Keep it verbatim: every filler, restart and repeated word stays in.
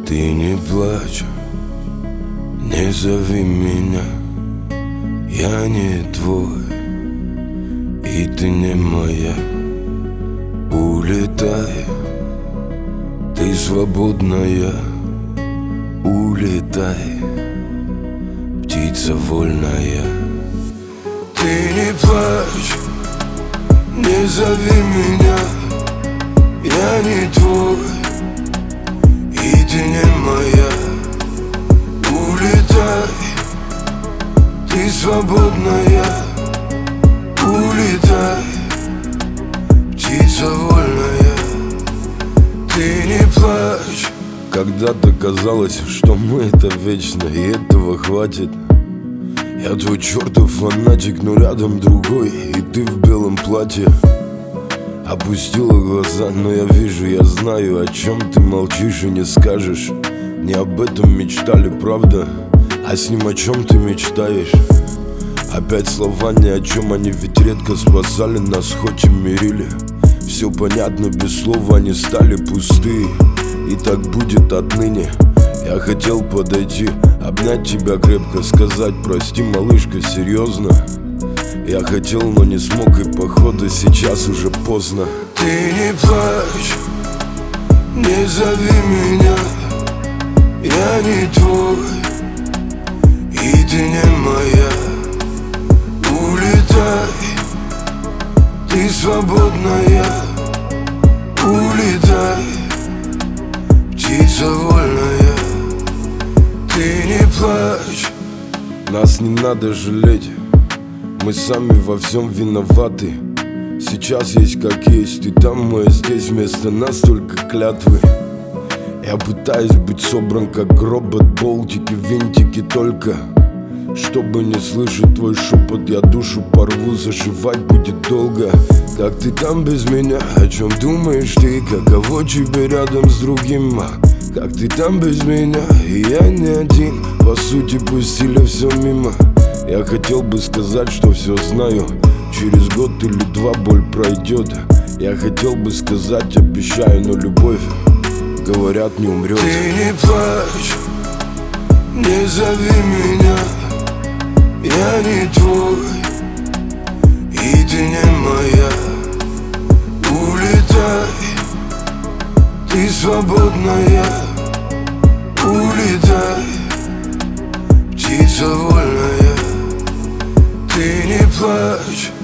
Ты не плачь, не зови меня, я не твой, и ты не моя. Улетай, ты свободная, улетай, птица вольная. Ты не плачь, не зови меня, я не твой, и ты не моя. Улетай, ты свободная, улетай, птица вольная. Ты не плачь. Когда-то казалось, что мы это вечно, и этого хватит. Я твой чертов фанатик, но рядом другой, и ты в белом платье. Опустила глаза, но я вижу, я знаю, о чем ты молчишь и не скажешь. Не об этом мечтали, правда, а с ним о чем ты мечтаешь. Опять слова ни о чем, они ведь редко спасали нас, хоть и мирили. Все понятно, без слов они стали пустые, и так будет отныне. Я хотел подойти, обнять тебя крепко, сказать: прости, малышка, серьезно. Я хотел, но не смог, и походу сейчас уже поздно. Ты не плачь, не зови меня, я не твой, и ты не моя. Улетай, ты свободная, улетай, птица вольная. Ты не плачь. Нас не надо жалеть, мы сами во всем виноваты. Сейчас есть как есть, ты там, мы здесь, вместо нас только клятвы. Я пытаюсь быть собран как робот, болтики, винтики только. Чтобы не слышать твой шепот, я душу порву, зашивать будет долго. Как ты там без меня, о чем думаешь ты, каково тебе рядом с другим? Как ты там без меня, и я не один, по сути пустили все мимо. Я хотел бы сказать, что все знаю, через год или два боль пройдет. Я хотел бы сказать, обещаю, но любовь, говорят, не умрет. Ты не плачь, не зови меня, я не твой, и ты не моя. Улетай, ты свободная, улетай, птица вольная. Ты не плачь.